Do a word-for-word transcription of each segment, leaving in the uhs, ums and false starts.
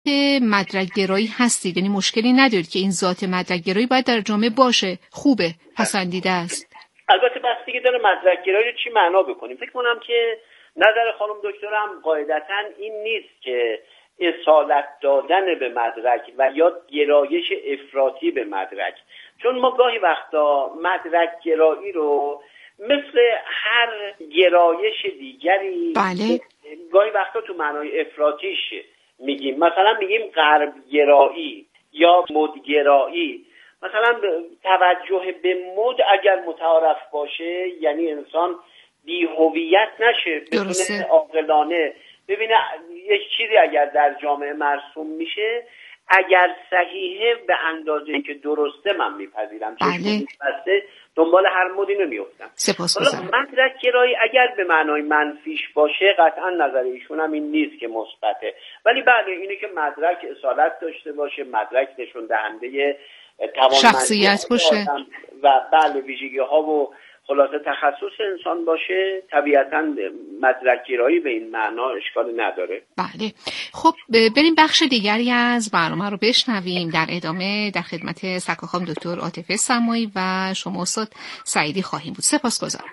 مدرک گرایی هستید؟ یعنی مشکلی ندارید که این ذات مدرک گرایی باید در جامعه باشه، خوبه، پسندیده است؟ البته بستگی داره مدرک گرایی رو چی معنا بکنیم. فکر کنم که نظر خانم دکترم قاعدتاً این نیست که اصالت دادن به مدرک و یا گرایش افراطی به مدرک، چون ما گاهی وقتا مدرک گرایی رو مثل هر گرایش دیگری بله. گاهی وقتا تو معنای افراطیش میگیم. مثلا میگیم غرب گرایی یا مد گرایی. مثلا توجه به مد اگر متعارف باشه یعنی انسان بی هویت نشه، بتونه عاقلانه ببینه یک چیزی اگر در جامعه مرسوم میشه اگر صحیحه به اندازه‌ای که درسته من میپذیرم، بله. بسته دنبال هر مدی نمیافتم. سپاسگزارم. مدرک گرایی اگر به معنای منفیش باشه قطعا نظر ایشون هم این نیست که مثبته، ولی بله اینه که مدرک اصالت داشته باشه، مدرک نشون دهنده توانمندی شخصیت باشه و بله ویژگی‌ها و خلاصه تخصص انسان باشه، طبیعتاً مدرک گرایی به این معنا اشکال نداره. بله. خب بریم بخش دیگری از برنامه رو بشنویم. در ادامه در خدمت سرکارخانم دکتر عاطفه سمایی و شما استاد سعیدی خواهیم بود. سپاسگزارم.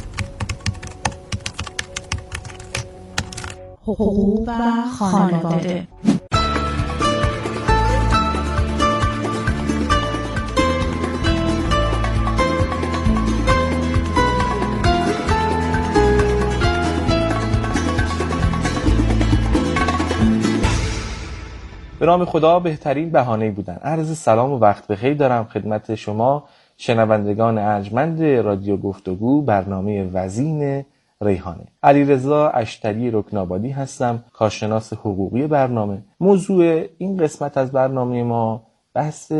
حقوق و خانواده. به نام خدا بهترین بهانه‌ای بودن. عرض سلام و وقت بخیر دارم خدمت شما شنوندگان ارجمند رادیو گفتگو برنامه وزین ریحانه. علیرضا اشتری رکنابادی هستم، کارشناس حقوقی برنامه. موضوع این قسمت از برنامه ما بحث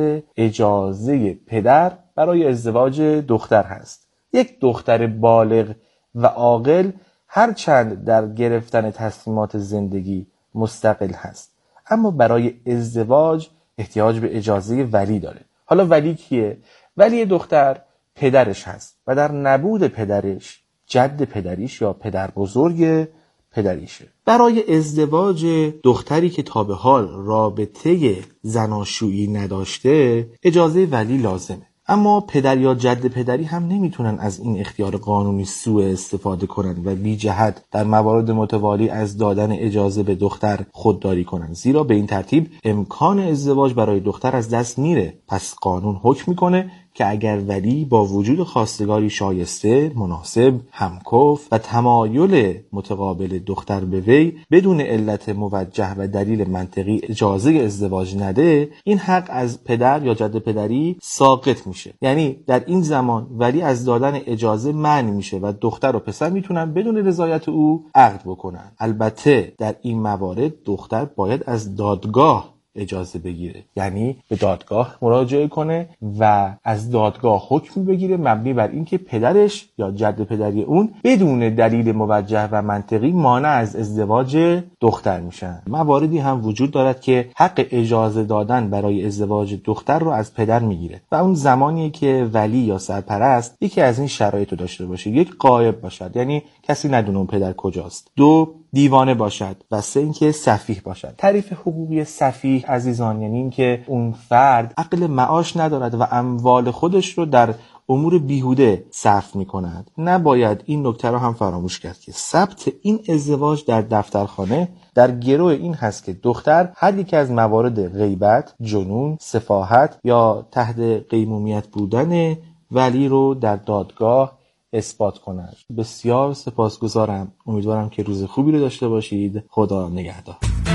اجازه پدر برای ازدواج دختر هست. یک دختر بالغ و عاقل هرچند در گرفتن تصمیمات زندگی مستقل هست، اما برای ازدواج احتیاج به اجازه ولی داره. حالا ولی کیه؟ ولی دختر پدرش هست و در نبود پدرش جد پدریش یا پدر بزرگ پدریشه. برای ازدواج دختری که تا به حال رابطه زناشویی نداشته اجازه ولی لازمه، اما پدر یا جد پدری هم نمیتونن از این اختیار قانونی سوء استفاده کنن و بی جهت در موارد متوالی از دادن اجازه به دختر خودداری کنن، زیرا به این ترتیب امکان ازدواج برای دختر از دست میره. پس قانون حکم میکنه که اگر ولی با وجود خواستگاری شایسته، مناسب، همکف و تمایل متقابل دختر به وی بدون علت موجه و دلیل منطقی اجازه ازدواج نده، این حق از پدر یا جد پدری ساقط میشه. یعنی در این زمان ولی از دادن اجازه منع میشه و دختر و پسر میتونن بدون رضایت او عقد بکنن. البته در این موارد دختر باید از دادگاه اجازه بگیره، یعنی به دادگاه مراجعه کنه و از دادگاه حکم بگیره مبنی بر اینکه پدرش یا جد پدری اون بدون دلیل موجه و منطقی مانع از ازدواج دختر میشن. مواردی هم وجود دارد که حق اجازه دادن برای ازدواج دختر رو از پدر میگیره و اون زمانیه که ولی یا سرپرست یکی از این شرایط رو داشته باشه: یک، غایب باشد، یعنی کسی ندونه اون پدر کجاست; دو، دیوانه باشد و سه اینکه سفیه باشد. تعریف حقوقی سفیه عزیزان یعنی این که اون فرد عقل معاش ندارد و اموال خودش رو در امور بیهوده صرف می‌کند. نباید این نکته رو هم فراموش کرد که ثبت این ازدواج در دفترخانه در گروه این هست که دختر هر یک از موارد غیبت، جنون، سفاهت یا تحت قیمومیت بودن ولی رو در دادگاه اثبات کنند. بسیار سپاسگزارم. امیدوارم که روز خوبی رو داشته باشید. خدا نگهدار.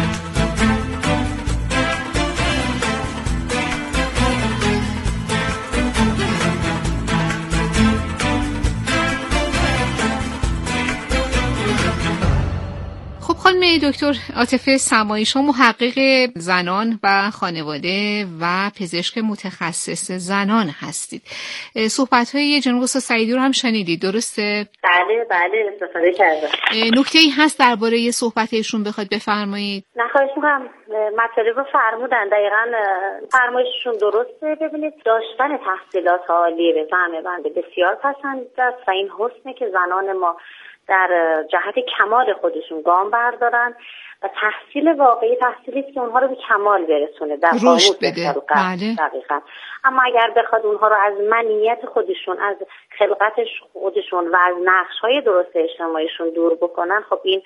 دکتر عاطفه سمایی، شما محقق زنان و خانواده و پزشک متخصص زنان هستید. صحبت‌های جناب استاد سعیدی رو هم شنیدید، درسته؟ بله بله استفاده کردم. نکته‌ای هست درباره صحبت‌هایشون بخواید بفرمایید؟ نه خواهش می‌کنم. مطالب رو فرمودن، دقیقاً فرمایششون درسته. ببینید داشتن تحصیلات عالی به زن بنده بسیار پسندیده است و این حسنه که زنان ما در جهت کمال خودشون گام بردارن و تحصیل واقعی تحصیلی است که اونها رو به کمال برسونه، در رشد بده. بله. دقیقاً. اما اگر بخواد اونها رو از منیت خودشون، از خلقت خودشون و از نقش‌های درست اجتماعیشون دور بکنن، خب این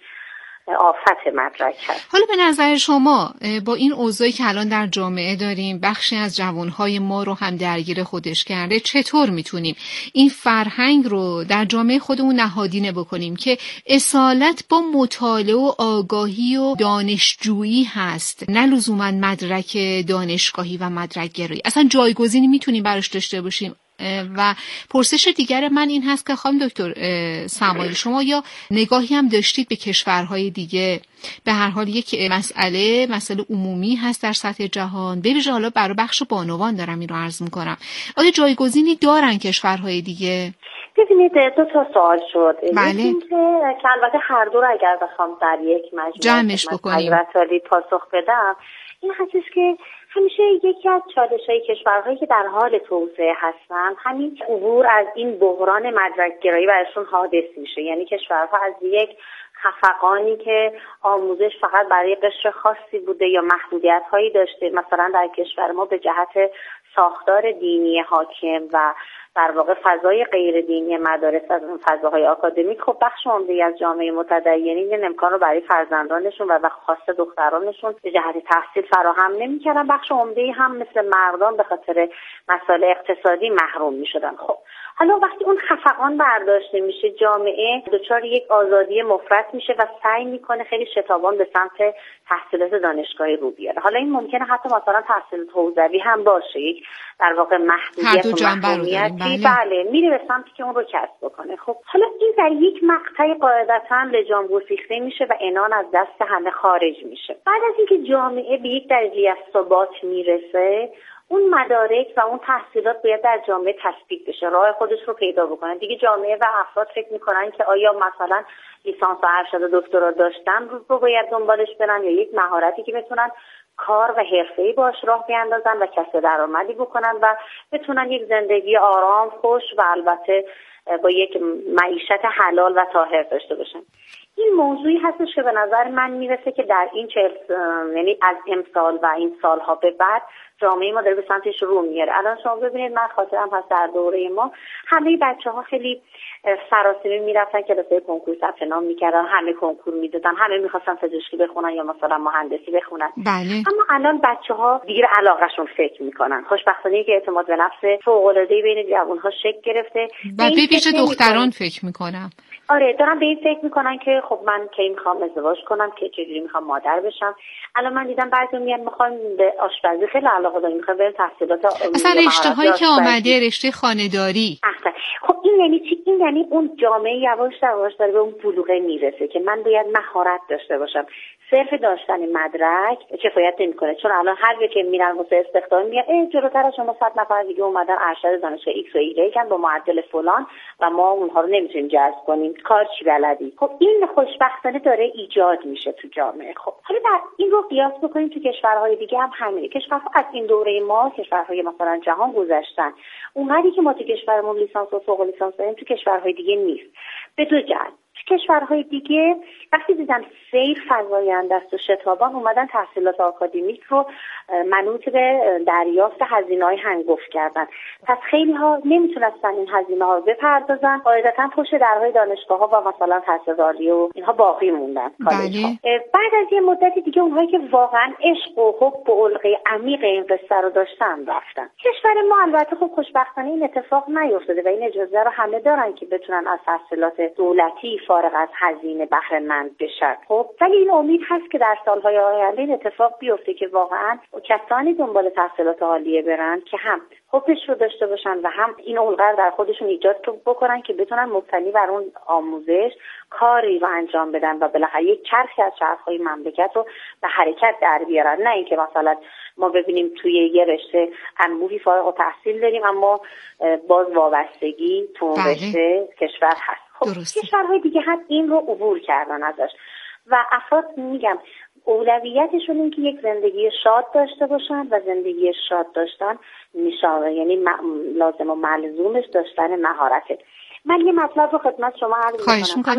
آفت مدرک هست. حالا به نظر شما با این اوضاعی که الان در جامعه داریم، بخشی از جوانهای ما رو هم درگیر خودش کرده، چطور میتونیم این فرهنگ رو در جامعه خودمون نهادینه بکنیم که اصالت با مطالعه و آگاهی و دانشجویی هست، نه لزوما مدرک دانشگاهی و مدرک گرایی؟ اصلا جایگزینی میتونیم براش داشته باشیم؟ و پرسش دیگر من این هست که خانم دکتر سماعی، شما یا نگاهی هم داشتید به کشورهای دیگه؟ به هر حال یک مسئله مسئله عمومی هست در سطح جهان، به ویژه حالا برای بخش بانوان دارم این رو عرض میکنم. آیا جایگزینی دارن کشورهای دیگه؟ ببینید دو تا سوال شد. بله. این که البته هر دو رو اگر بخوام در یک مجموعه جمعش بکنیم پاسخ بدم، این هستش که همیشه یکی از چالش‌های کشورهایی که در حال توسعه هستن همین عبور از این بحران مدرک‌گرایی براشون حادث میشه. یعنی کشورها از یک خفقانی که آموزش فقط برای قشر خاصی بوده یا محدودیت‌هایی داشته، مثلا در کشور ما به جهت ساختار دینی حاکم و در واقع فضای غیر دینی مدارس از اون فضاهای آکادمیک، خب بخش عمده‌ای از جامعه متدینین این امکان رو برای فرزندانشون و خاصه دخترانشون به جهت تحصیل فراهم نمی‌کردن. بخش عمده‌ای هم مثل مردان به خاطر مسائل اقتصادی محروم می‌شدن. خب حالا وقتی اون خفقان برداشته میشه، جامعه دچار یک آزادی مفرط میشه و سعی میکنه خیلی شتابان به سمت تحصیلات دانشگاهی رو بیاره. حالا این ممکنه حتی مثلا تحصیل حوزوی هم باشه، یک در واقع محدودیت و محرومیتی، بله، میره به سمتی که اون رو کسب بکنه. خب حالا این در یک مقطعی قاعدتاً لجام گسیخته میشه و عنان از دست همه خارج میشه. بعد از اینکه جامعه به یک درجه از ثبات میرسه، اون مدارک و اون تحصیلات باید در جامعه تثبیت بشه، راه خودش رو پیدا بکنه. دیگه جامعه و افراد فکر میکنن که آیا مثلا لیسانس و ارشد و دکترا داشتن رو, رو باید دنبالش برن یا یک مهارتی که بتونن کار و حرفه‌ای باش راه بیاندازن و کسب درآمدی بکنن و بتونن یک زندگی آرام، خوش و البته با یک معیشت حلال و طاهر داشته باشن. این موضوعی هستش که به نظر من میرسه که در این چهل یعنی از امسال و این سالها به بعد جامعه ما داره به سمتش رو میاره. الان شما ببینید، من خاطرم هست در دوره ما همه بچه‌ها خیلی سراسیمه میرفتن کلاسای کنکور ثبت نام میکردن، همه کنکور میدادن، همه میخواستن پزشکی بخونن یا مثلا مهندسی بخونن. بله. اما الان بچه‌ها دیر علاقهشون فکر میکنن. خوشبختانه که اعتماد به نفس فوق‌العاده‌ای بین جوان‌ها شکل گرفته. و به ویژه دختران فکر میکنم. آره، دارن به این فکر میکنن که خب من کی میخوام ازدواج کنم، که چجوری میخوام مادر بشم. الان من دیدم بعضی میگن میخوام به آشپزی خیلی علاقه دارم، میخوام برم تحصیلات مثلا رشته هایی که آمده رشته خانه‌داری. احسن. خب این یعنی چی؟ این یعنی اون جامعه یواش یواش داره به اون بلوغه میرسه که من باید مهارت داشته باشم. صرف داشتن مدرک کفایت نمیکنه، چون الان هر جا که میرن واسه استخدام میگن ای جلوتر از شما صد نفر دیگه اومدن ارشد دانشگاه ایکس و ایگرگ با معدل فلان و ما اونها رو نمیتونیم جذب کنیم، کار چی بلدی. خب این خوشبختانه داره ایجاد میشه تو جامعه. خب حالا در این رو قیاس بکنیم تو کشورهای دیگه هم همینه. کشورها از این دوره ما، کشورهای مثلا جهان گذشتن، اونقدری که ما تو کشورمون لیسانس و فوق لیسانس داریم تو کشورهای دیگه نیست. به دو جهت. تو کشورهای دیگه وقتی دیدن سیر فزاینده است و شتابان، اومدن تحصیلات آکادمیک رو منوط به دریافت هزینه‌های هنگفت کردن. پس خیلی ها نمیتونستن این هزینه ها رو بپردازن، قاعدتا پشت درهای دانشگاه ها و مثلا تحصیل عالی و اینها باقی موندن. بله. بعد از یه مدتی دیگه اونهایی که واقعا عشق و حب و علقه عمیق این قصه رو داشتن رفتن. کشور ما البته خب خوشبختانه این اتفاق نیفتاده و این اجازه رو همه دارن که بتونن از تحصیلات دولتی فارغ از هزینه بهره مند بشن. خب ولی این امید هست که در سالهای آینده این اتفاق بیفته که واقعا کسانی دنبال تحصیلات عالیه برن که هم حبش رو داشته باشن و هم این الگو در خودشون ایجاد بکنن که بتونن مبتنی بر اون آموزش کاری رو انجام بدن و بالاخره یک چرخی از چرخهای مملکت رو به حرکت در بیارن. نه اینکه مثلا ما ببینیم توی یه رشته انبوهی فارغ التحصیل داریم اما باز وابستگی تو اون رشته کشور هست. خب کشورهای دیگه هم این رو عبور کردن ازش و افراد میگم اولویتشون این که یک زندگی شاد داشته باشن و زندگی شاد داشتن میشه، یعنی لازم و ملزومش داشتن مهارته. من یه مطلب رو خدمت شما عرض می‌کنم.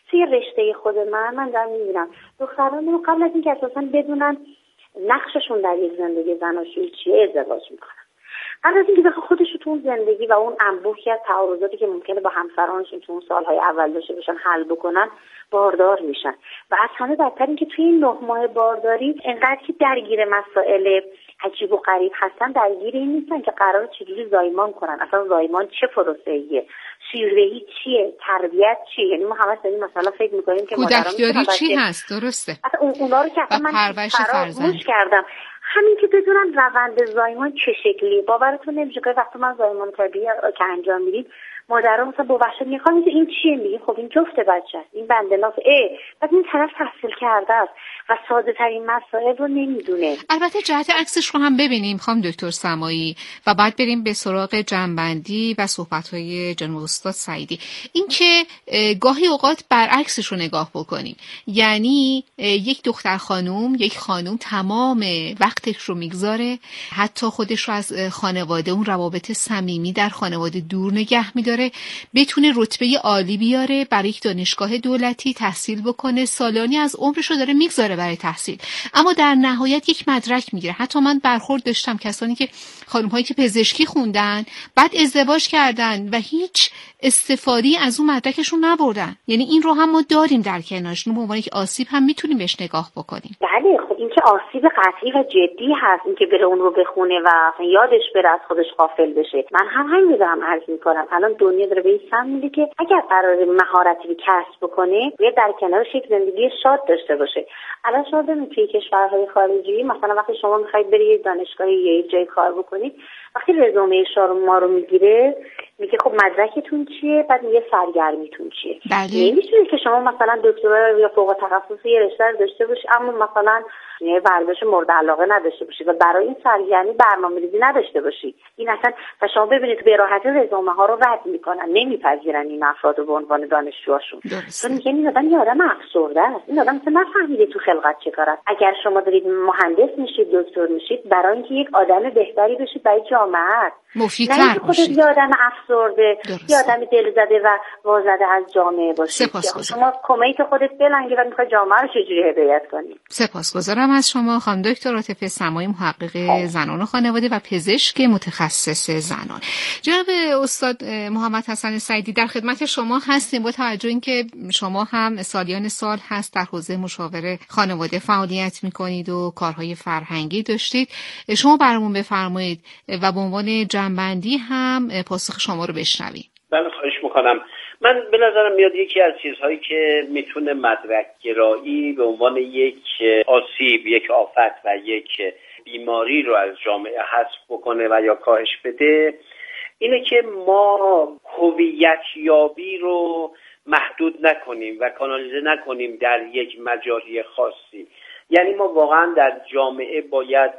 توی رشته خود من من دارم میبینم دختران رو قبل از اینکه اساسا بدونن نقششون در یک زندگی زناشویی چیه ازدواج میکنن. قبل از اینکه بخواد خودش رو تو اون زندگی و اون انبوهی از تعارضاتی که ممکنه با همسرانشون تو اون سالهای اول داشته باشن حل بکنن باردار میشن. و از همه بدتر اینکه توی این نه ماه بارداری انقدر که درگیر مسائل عجیب و غریب هستن، درگیر این نیستن که قراره چجوری زایمان کنن، اصلا زایمان چه پروسه‌ایه، شیردهی چیه، تربیت چیه. یعنی ما همه سری مثلا فکر میکنیم که کودکداری چی هست. درسته. اصلا اون اونا رو که اصلا من فراموش کردم. همین که بدونن روند زایمان چه شکلیه. باورتون نمیشه که وقتی من زایمان طبیعی که انجام میدیم مادرها مثلا با وحشت میخوام این چیه، میگه خب این جفت بچه است، این بنده ناف اه بعد این طرف تحصیل کرده است و ساده ترین مسائل رو نمیدونه. البته جهت عکسش رو هم ببینیم خانم دکتر سمایی و بعد بریم به سراغ جنبندی و صحبت‌های جناب استاد سعیدی. این که گاهی اوقات برعکسش رو نگاه بکنیم، یعنی یک دختر خانوم یک خانوم تمام وقتش رو میگذاره، حتی خودش رو از خانواده، اون روابط صمیمی در خانواده دور نگه میداره، بتونه رتبه عالی بیاره، برای یک دانشگاه دولتی تحصیل بکنه، سالانی از عمرش رو داره میگذاره برای تحصیل، اما در نهایت یک مدرک میگیره. حتی من برخورد داشتم کسانی که خانم هایی که پزشکی خوندن بعد ازدواج کردن و هیچ استفاده‌ای از اون مدرکشون نبردن. یعنی این رو هم ما داریم در کنارشون، به عنوان یک آسیب هم میتونیم بهش نگاه بکنیم. بله خب این که آسیب قطعی و جدی هست، این که بره اون رو بخونه و یادش بره از خودش غافل بشه. من هم همین دارم عرض میکنم، الان دنیا داره به این سمت میره که اگر قرار مهارتی رو کسب بکنه یا در کنارش یک زندگی شاد داشته باشه. الان شما ببینید توی کشورهای خارجی مثلا وقتی شما میخواید برید دانشگاه یا یک جای کار بکنید، وقتی رزومه شما رو میگیره میگه خب مدرکتون چیه، بعد میگه سرگرمیتون چیه. بله. نمیتونید که شما مثلا دکترا یا فوق تخصص یه رشته رو داشته باشید اما مثلا یه ورزش مورد علاقه نداشته باشید و برای این سرگرمی برنامه‌ریزی نداشته باشید. این اصلا و شما ببینید به راحتی رزومه ها رو رد میکنن، نمیپذیرن این افراد رو به عنوان دانشجوهاشون. چون میگن این آدم یه آدم افسرده است، این آدم مثلا نفهمیده تو خلقت چه کار است. اگر شما دارید مهندس میشید، دکتر میشید، برای اینکه یک آدم بهتری بشید برای جامعه، مفیدتر باشید. یه آدم افسرده، یه آدم دلزده و وازده از جامعه باشید. شما کمیت خودت بلنگی و میخوای جامعه رو چجوری هدایت کنی. سپاسگزارم از شما خانم دکتر عاطفه سمایی، محقق زنان و خانواده و پزشک متخصص زنان. جناب استاد محمد حسن سعیدی در خدمت شما هستیم. با توجه اینکه شما هم سالیان سال هست در حوزه مشاوره خانواده فعالیت میکنید و کارهای فرهنگی داشتید، شما برامون بفرمایید و به عنوان جنبندی هم پاسخ شما رو بشنویم. بله خواهش میکنم. من به نظرم میاد یکی از چیزهایی که میتونه مدرک گرایی به عنوان یک آسیب، یک آفت و یک بیماری رو از جامعه حذف بکنه و یا کاهش بده، اینه که ما هویت یابی رو محدود نکنیم و کانالیزه نکنیم در یک مجاری خاصی. یعنی ما واقعا در جامعه باید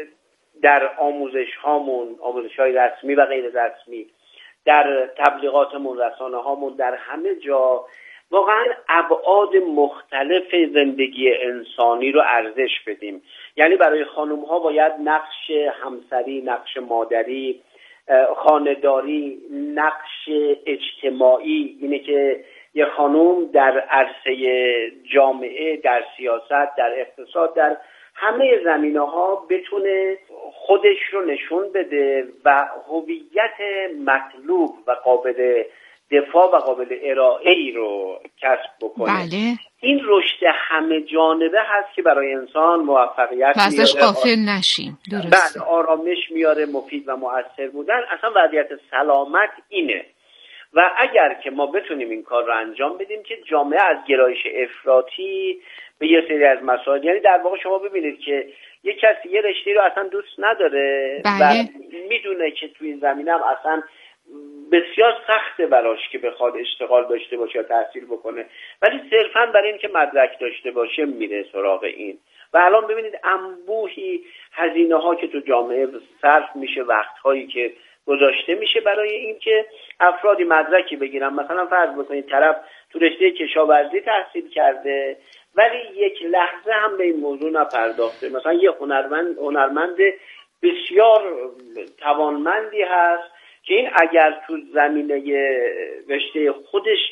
در آموزش هامون، آموزش های رسمی و غیر رسمی، در تبلیغاتمون، رسانه هامون، در همه جا واقعا ابعاد مختلف زندگی انسانی رو ارزش بدیم. یعنی برای خانم ها باید نقش همسری، نقش مادری، خانه‌داری، نقش اجتماعی، اینه که یه خانم در عرصه جامعه، در سیاست، در اقتصاد، در همه زمینه‌ها بتونه خودش رو نشون بده و هویت مطلوب و قابل دفاع و قابل ارائه‌ای رو کسب بکنه. بله. این رشد همه جانبه هست که برای انسان موفقیت میاره، ازش غافل نشیم. درسته. بله، آرامش میاره، مفید و مؤثر بودن. اصلا وضعیت سلامت اینه. و اگر که ما بتونیم این کار رو انجام بدیم که جامعه از گرایش افراطی به یه سری از مسائل، یعنی در واقع شما ببینید که یک کسی یه رشته رو اصلا دوست نداره بله. و میدونه که تو این زمینه هم اصلا بسیار سخته براش که بخواد اشتغال داشته باشه یا تحصیل بکنه، ولی صرفاً برای این که مدرک داشته باشه میره سراغ این. و الان ببینید انبوهی هزینه ها که تو جامعه صرف میشه، وقت هایی که گذاشته میشه برای این که افرادی مدرکی بگیرن. مثلا فرض بکنید طرف تو رشته کشاورزی تحصیل کرده ولی یک لحظه هم به این موضوع نپرداخته. مثلا یه هنرمند هنرمند بسیار توانمندی هست که این اگر تو زمینه رشته خودش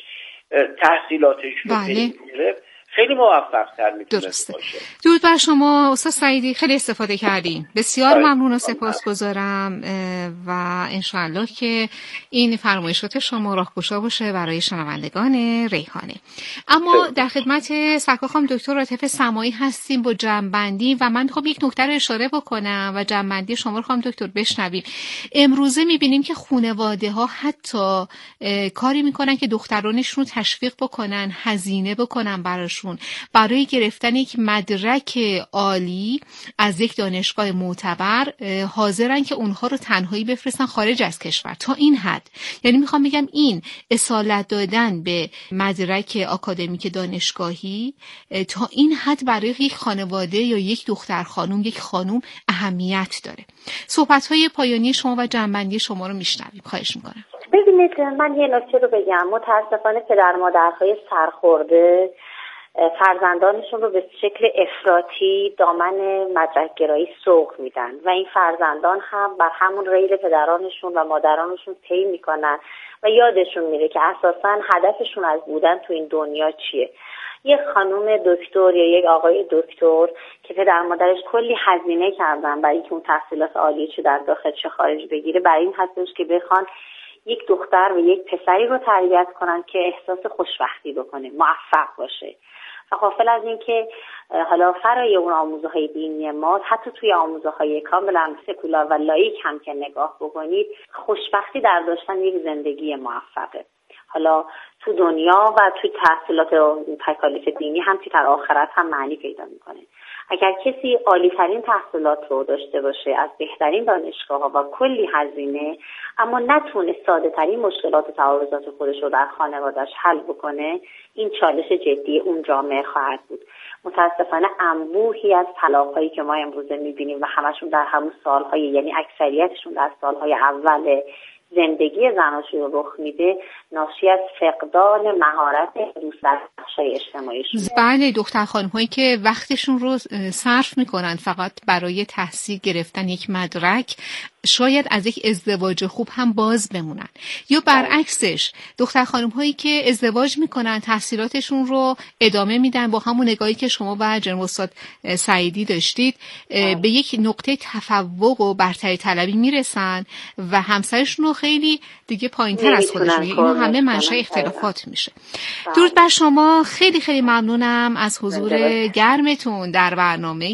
تحصیلاتش رو بله. گرفت خیلی موفق تر میتونه درسته. باشه. درود بر شما استاد سعیدی، خیلی استفاده کردیم. بسیار ممنون و سپاسگزارم و انشاءالله که این فرمایشات شما راهگشا باشه برای شنوندگان ریحانه. اما در خدمت سرکار خانم دکتر عاطفه سماعی هستیم با جمع‌بندی و من می‌خوام یک نکته رو اشاره بکنم و جمع‌بندی شما رو خانم دکتر بشنویم. امروزه می‌بینیم که خانواده‌ها حتی کاری می‌کنن که دخترانشون رو تشویق بکنن، هزینه بکنن براش برای گرفتن یک مدرک عالی از یک دانشگاه معتبر حاضرن که اونها رو تنهایی بفرستن خارج از کشور تا این حد. یعنی میخوام بگم این اصالت دادن به مدرک آکادمیک دانشگاهی تا این حد برای یک خانواده یا یک دختر خانم، یک خانم اهمیت داره. صحبت‌های پایانی شما و جنبندی شما رو میشنویم. خواهش میکنم. ببینید من یه نکته رو بگم. متاسفانه پدر مادرهای سرخورده فرزندانشون رو به شکل افراطی دامن مدرک گرایی سوق میدن و این فرزندان هم بر همون ریل پدرانشون و مادرانشون طی میکنن و یادشون میره که اساساً هدفشون از بودن تو این دنیا چیه. یک خانم دکتر یا یک آقای دکتر که پدر مادرش کلی هزینه کردن برای اینکه اون تحصیلات عالی چه در داخل چه خارج بگیره، برای این هستش که بخوان یک دختر و یک پسری رو تربیت کنن که احساس خوشبختی بکنه، موفق باشه. و غافل از این که حالا فرای اون آموزه‌های دینی ما، حتی توی آموزه‌های کاملا سکولار و لاییک هم که نگاه بکنید، خوشبختی در داشتن یک زندگی موفقه. حالا تو دنیا و تو تحصیلات و تکالیف دینی هم که در آخرت هم معنی پیدا میکنه. اگر کسی عالی‌ترین تحصیلات رو داشته باشه از بهترین دانشگاه‌ها و کلی هزینه، اما نتونه ساده‌ترین مشکلات و تعارضات خودش رو در خانواده‌اش حل بکنه، این چالش جدی اون جامعه خواهد بود. متاسفانه انبوهی از طلاق‌هایی که ما امروزه می‌بینیم و همشون در همون سال‌های، یعنی اکثریتشون در سال‌های اول زندگی زناشویی رو رخ میده، ناشی از فقدان مهارت دوست در بخش‌های اجتماعیشون. بله، دختر خانم‌هایی که وقتشون رو صرف میکنن فقط برای تحصیل گرفتن یک مدرک، شاید از یک ازدواج خوب هم باز بمونن. یا برعکسش دختر خانم‌هایی که ازدواج میکنن، تحصیلاتشون رو ادامه میدن، با همون نگاهی که شما و جناب استاد سعیدی داشتید به یک نقطه تفوق و برتری طلبی میرسن و همسرشون رو خیلی دیگه پایین‌تر از خودشون. اینا همه منشأ اختلافات میشه. درود بر شما، خیلی خیلی ممنونم از حضور گرمتون در برنامه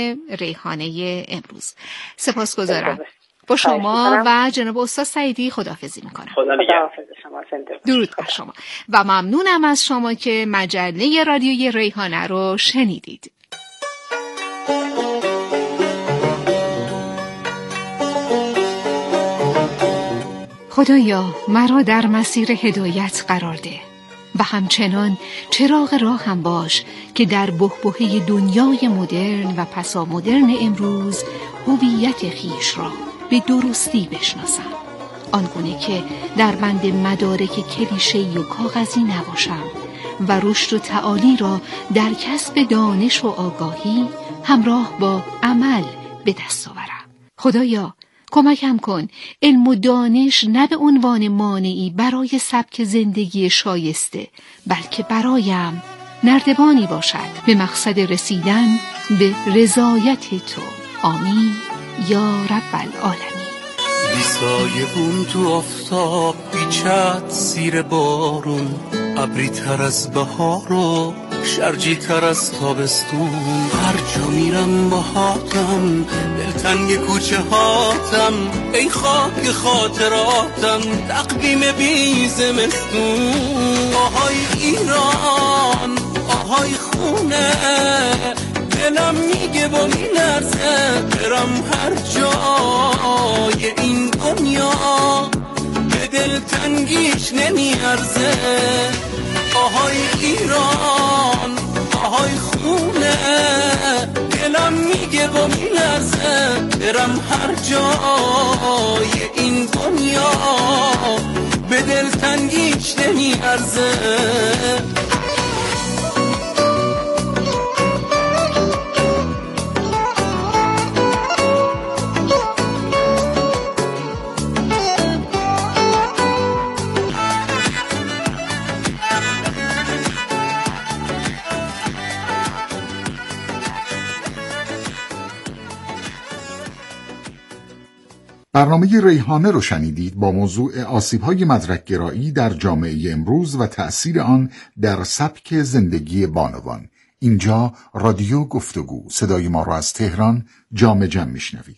ریحانه امروز. سپاسگزارم. با شما و جناب استاد سعیدی خداحافظی میکنم. خداحافظ شما. درود بر شما و ممنونم از شما که مجله رادیوی ریحانه رو شنیدید. خدایا مرا در مسیر هدایت قرار ده و همچنان چراغ راهم باش که در بحبوحه دنیای مدرن و پسا مدرن امروز هویت خیش را به درستی بشناسم، آنگونه که در بند مدارک کلیشه‌ای و کاغذی نباشم و رشد و تعالی را در کسب دانش و آگاهی همراه با عمل به دست آورم. خدایا کمکم کن علم و دانش نه به عنوان مانعی برای سبک زندگی شایسته، بلکه برایم نردبانی باشد به مقصد رسیدن به رضایت تو. آمین یا رب العالمین. بی سایه بون تو آفتاب، بی چت زیر بارون، ابری تر از بهار و شرجی تر از تابستون. هر جا میرم با هاتم، دلتنگ کوچه هاتم، ای خاک خاطراتم، تقویم بی زمستون. آهای ایران، آهای خونه، دلم میگه با میلرزه برم هر جای این دنیا، به دل تنگیش نمیارزه. آهای ایران، آهای خونه، دلم میگه با میلرزه برم هر جای این دنیا، به دل تنگیش نمیارزه. برنامه ریحانه رو شنیدید با موضوع آسیب‌های مدرک‌گرایی در جامعه امروز و تأثیر آن در سبک زندگی بانوان. اینجا رادیو گفتگو، صدای ما را از تهران جام جم میشنوید.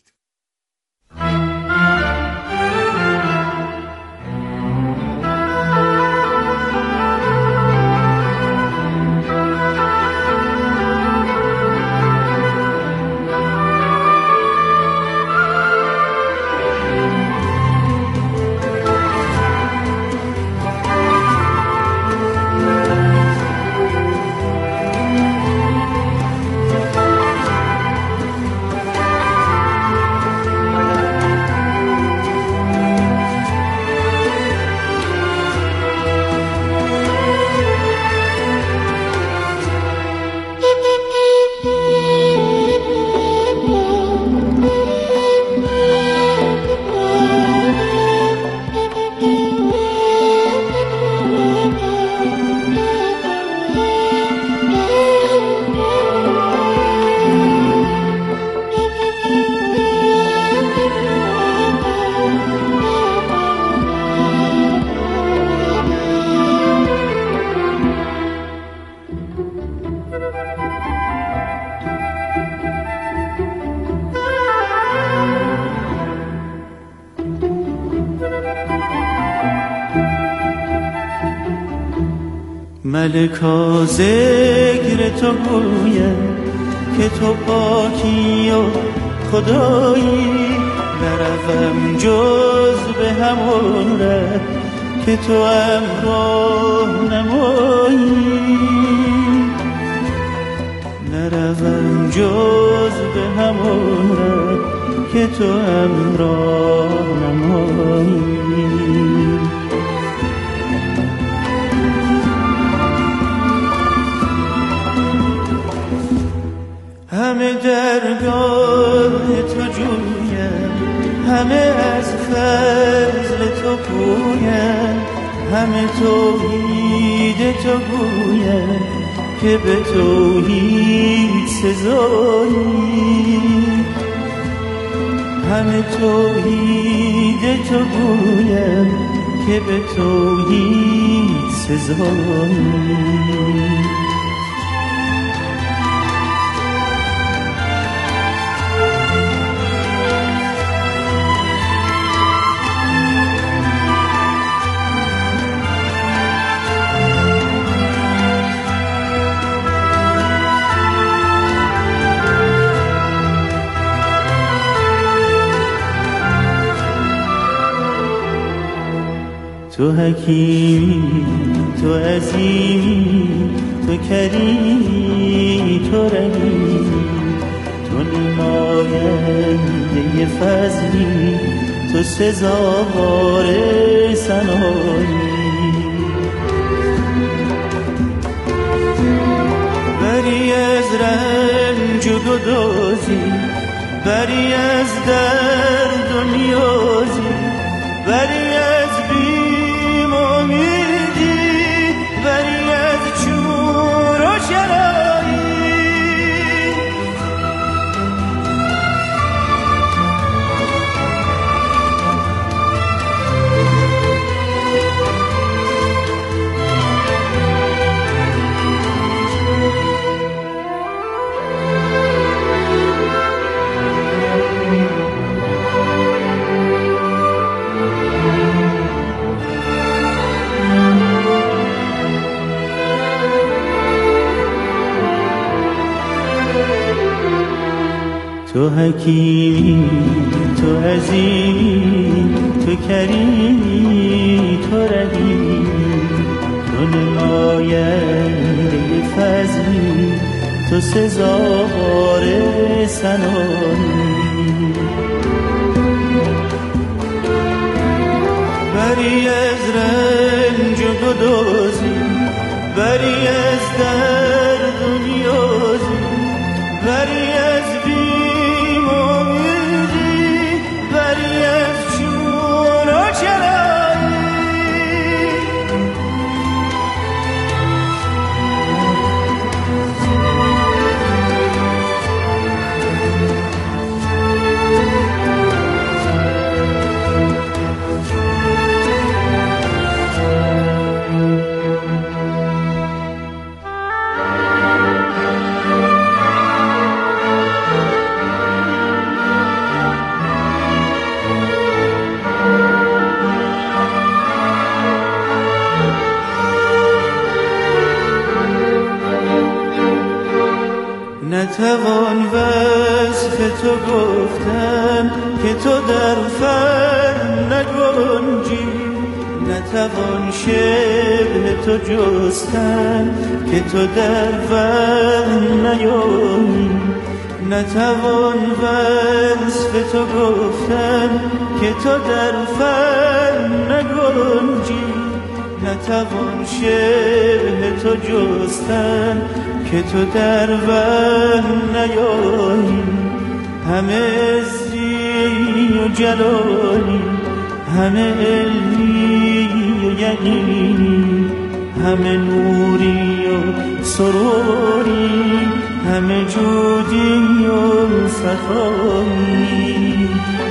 ملکا ذکر تو گویم که تو پاکی و خدایی، نروم جز به همون ره که تو امراه نمایی، نروم جز به همون ره که تو امراه نمایی. همه درگاه تو جویم، همه از فضل تو پویم، همه توحید تو گویم که به توحید سزایی، همه توحید تو گویم که به توحید سزایی. تو حکیمی، تو عظیمی، تو کریمی، تو رحیمی، تو نماینده فضلی، تو سزاوار ثنایی. بری از رنج و گدازی، بری از درد و نیازی، بری از بیم و امیدی، بری از چور و چرایی. تو حکیمی، تو عظیمی، تو کریمی، تو رحیمی، تو نماینده فضلی، تو سزاوار ثنایی. بری از رنج و گدازی، بری از درد و نیازی، بری از بیم و امیدی، بری از چون و چرایی. گفتن که تو در فن نگنجی، نتوان شبه تو جستن که تو در فن نیایی، نتوان وصف تو گفتن که تو در فن نگنجی، نتوان شبه تو جستن که تو در فن نیایی. همه عزی و جلالی، همه علمی و یقینی، همه نوری و سروری، همه جودی و سخایی.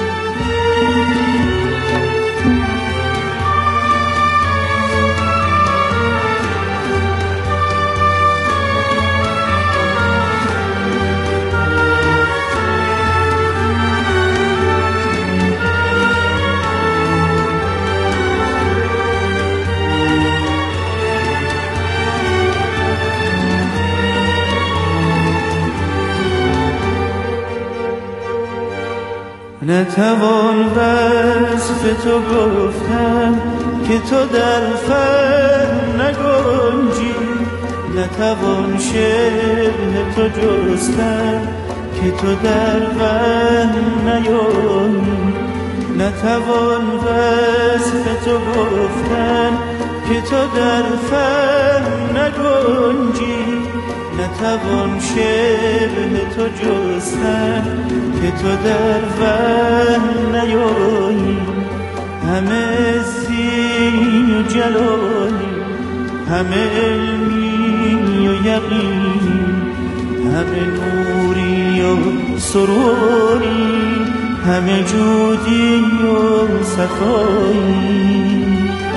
نتوان وصف تو گفتن که تو در فن نگنجی، نتوان شبه تو جستن که تو در فن نیایی، نتوان وصف تو گفتن که تو در فن نگنجی، نتوان شبه تو جستن که تو در فن نیایی. همه عزی و جلالی، همه علمی و یقینی، همه نوری و سروری، همه جودی و سخایی.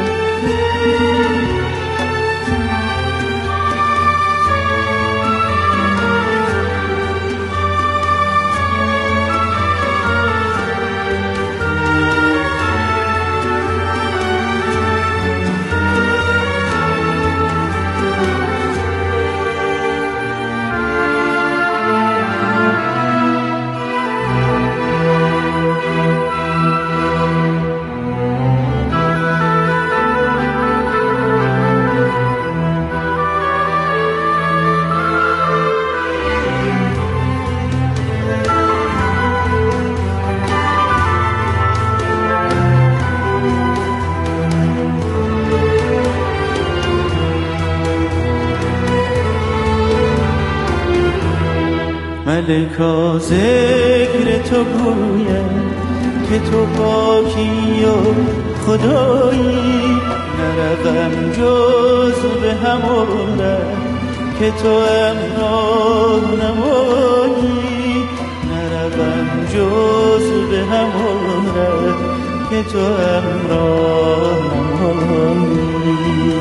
ملکا ذکر تو گوید که تو پاکی و خدایی، نروم جز به همون که تو امراه نمایی، نروم جز به همون که تو امراه نمایی.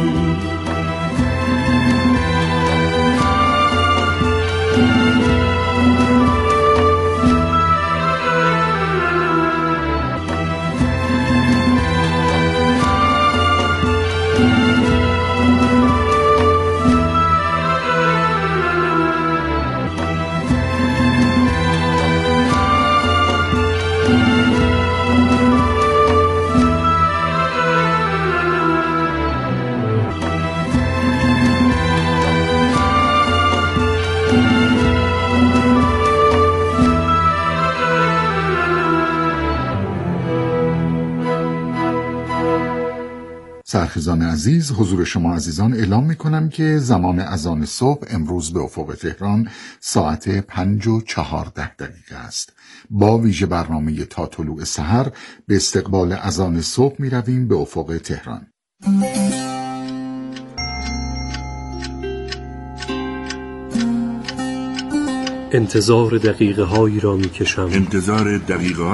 سرخیزان عزیز، حضور شما عزیزان اعلام می کنم که زمان اذان صبح امروز به افق تهران ساعت پنج و چهارده دقیقه است. با ویژه برنامه تا طلوع سحر به استقبال اذان صبح می رویم به افق تهران. انتظار دقیقه هایی را می کشم. انتظار دقیقه